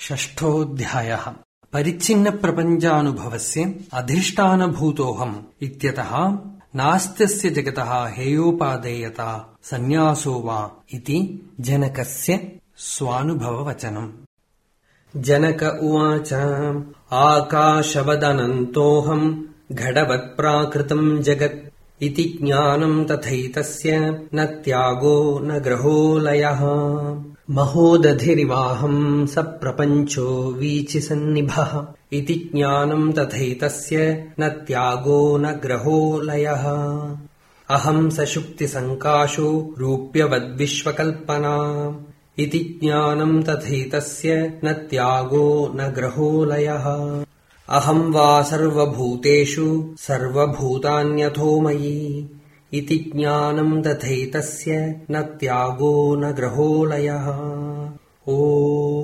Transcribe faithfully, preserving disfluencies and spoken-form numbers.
षष्ठोऽध्यायः। परिच्छिन्नप्रपञ्चानुभवस्य अधिष्ठानभूतोऽहम् इत्यतः नास्त्यस्य जगतः हेयोपादेयता सन्न्यासो वा इति जनकस्य स्वानुभववचनम्। जनक उवाच आकाशवदनन्तोऽहम् घटवत्प्राकृतम् जगत् इति ज्ञानम् तथैतस्य न त्यागो न ग्रहो लयः। महोदधिरिवाहम् स प्रपञ्चो वीचिसन्निभः इति ज्ञानम् तथैतस्य न त्यागो न ग्रहो लयः। अहम् सशुक्तिसङ्काशो रूप्यवद्विश्वकल्पना इति ज्ञानम् तथैतस्य न त्यागो न ग्रहो लयः। अहम् वा सर्वभूतेषु सर्वभूतान्यथो मयि इति ज्ञानम् तथैतस्य न त्यागो न ग्रहो लयः। ओ